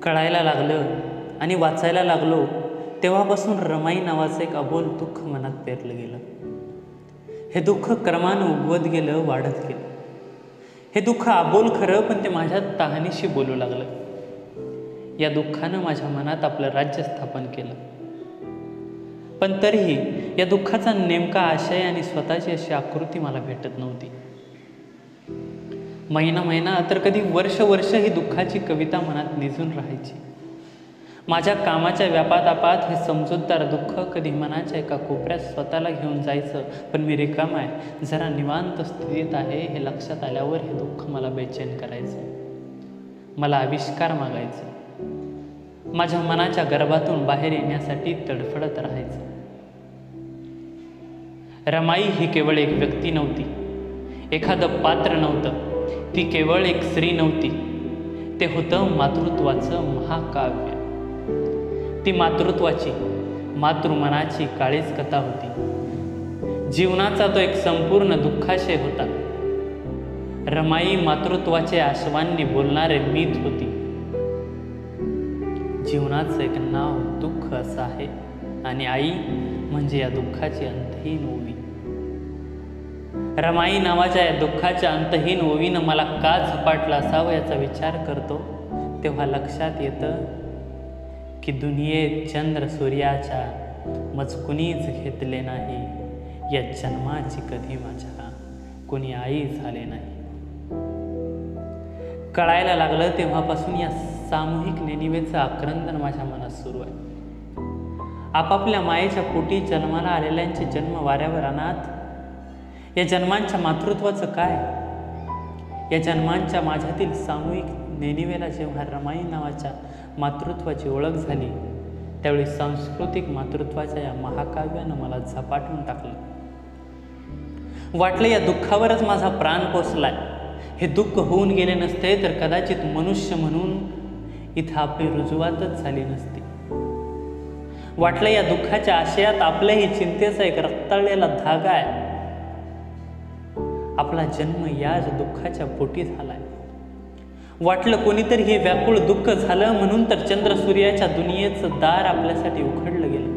कळायला लागलं आणि वाचायला लागलो तेव्हापासून रमाई नावाचं एक अबोल दुःख मनात पेरलं गेलं. हे दुःख क्रमानं उगवत गेलं, वाढत गेलं. हे दुःख अबोल खरं, पण ते माझ्या तहानीशी बोलू लागलं. या दुःखानं माझ्या मनात आपलं राज्य स्थापन केलं. पण तरीही या दुःखाचा नेमका आशय आणि स्वतःची अशी आकृती मला भेटत नव्हती. महिना तर कधी वर्ष ही दुःखाची कविता मनात निजून राहायची. माझ्या कामाच्या व्यापातापात हे समजूतदार दुःख कधी मनाच्या एका कोपऱ्यात स्वतःला घेऊन जायचं. पण मी रिकाम आहे, जरा निवांत स्थितीत आहे हे लक्षात आल्यावर हे दुःख मला बेचैन करायचं. मला आविष्कार मागायचं. माझ्या मनाच्या गर्भातून बाहेर येण्यासाठी तडफडत राहायचं. रमाई ही केवळ एक व्यक्ती नव्हती, एखादं पात्र नव्हतं. ती केवळ एक स्त्री नव्हती, ते होतं मातृत्वाचं महाकाव्य. ती मातृत्वाची, मातृमनाची काळीच कथा होती. जीवनाचा तो एक संपूर्ण दुःखाशय होता. रमाई मातृत्वाचे आश्वांनी बोलणारे मीच होती. जीवनाचं एक नाव दुःख असं आहे आणि आई म्हणजे या दुःखाची अंतहीन ओवी. रमाई नावाच्या या दुःखाच्या अंतहीन ओवीनं मला का झपाटला असावं याचा विचार करतो तेव्हा लक्षात येतं की दुनियेत चंद्र सूर्याच्या मजकुनीच घेतले नाही. या जन्माची कधी माझ्या कोणी आई झाले नाही. कळायला लागलं तेव्हापासून या सामूहिक नेणिवेचं आक्रंदन माझ्या मनात सुरू आहे. आपापल्या मायेच्या पोटी जन्माला आलेल्यांचे जन्म वाऱ्यावर अनाथ. या जन्मांच्या मातृत्वाचं काय? या जन्मांच्या माझ्यातील सामूहिक नेणिवेला जेव्हा रमाई नावाच्या मातृत्वाची ओळख झाली त्यावेळी सांस्कृतिक मातृत्वाच्या या महाकाव्यानं मला झपाटून टाकलं. वाटलं या दुःखावरच माझा प्राण पोचलाय. हे दुःख होऊन गेले नसते तर कदाचित मनुष्य म्हणून इथं आपली रुजवातच झाली नसती. वाटलं या दुःखाच्या आशयात आपल्याही चिंतेचा एक रक्ताळलेला धागा आहे. आपला जन्म याच दुःखाच्या पोटी झालाय. वाटलं कोणीतरी हे व्याकुळ दुःख झालं म्हणून तर चंद्र सूर्याच्या दुनियेचं दार आपल्यासाठी उघडलं गेलं.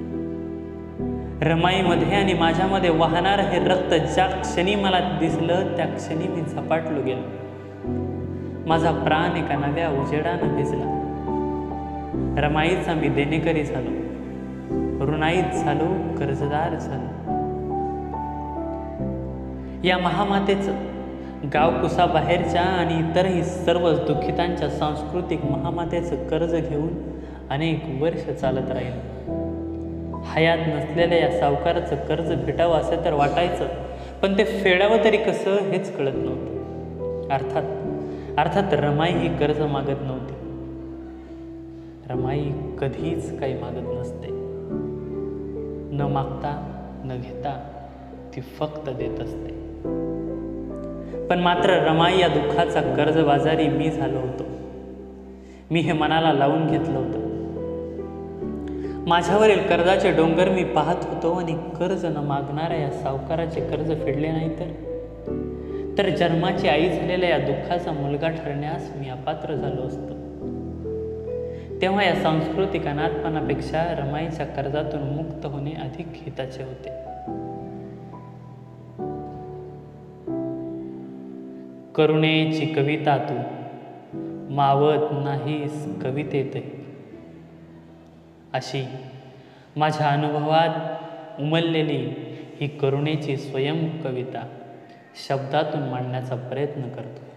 रमाईमध्ये आणि माझ्यामध्ये वाहणारं हे रक्त ज्या क्षणी मला दिसलं त्या क्षणी मी झपाटलो गेलो. माझा प्राण एका नव्या उजेडानं भिजला. रमाईचा मी देणेकरी झालो, ऋणाईत झालो, कर्जदार झालो. या महामातेचं गावकुसाबाहेरच्या आणि इतरही सर्व दुःखितांच्या सांस्कृतिक महामातेचं कर्ज घेऊन अनेक वर्ष चालत राहील. हयात नसलेल्या या सावकाराचं कर्ज फेटावं असं तर वाटायचं, पण ते फेडावं तरी कसं हेच कळत नव्हतं. अर्थात रमाई ही कर्ज मागत नव्हती. रमाई कधीच काही मागत नसते. न मागता न घेता ती फक्त देत असते. पण मात्र रमाई या दुःखाचा कर्जबाजारी मी झालो होतो. मी हे मनाला लावून घेतलं होतं. माझ्यावरील कर्जाचे डोंगर मी पाहत होतो आणि कर्ज न मागणाऱ्या या सावकाराचे कर्ज फेडले नाही तर जन्माची आई झालेल्या या दुःखाचा मुलगा ठरण्यास मी अपात्र झालो असतो. तेव्हा या सांस्कृतिक अनाथपणापेक्षा रमाईच्या कर्जातून मुक्त होणे अधिक हिताचे होते. करुणेची कविता तू मावत नाहीस कवितेतही, अशी माझ्या अनुभवात उमललेली ही करुणेची स्वयं कविता शब्दातून मांडण्याचा प्रयत्न करतो.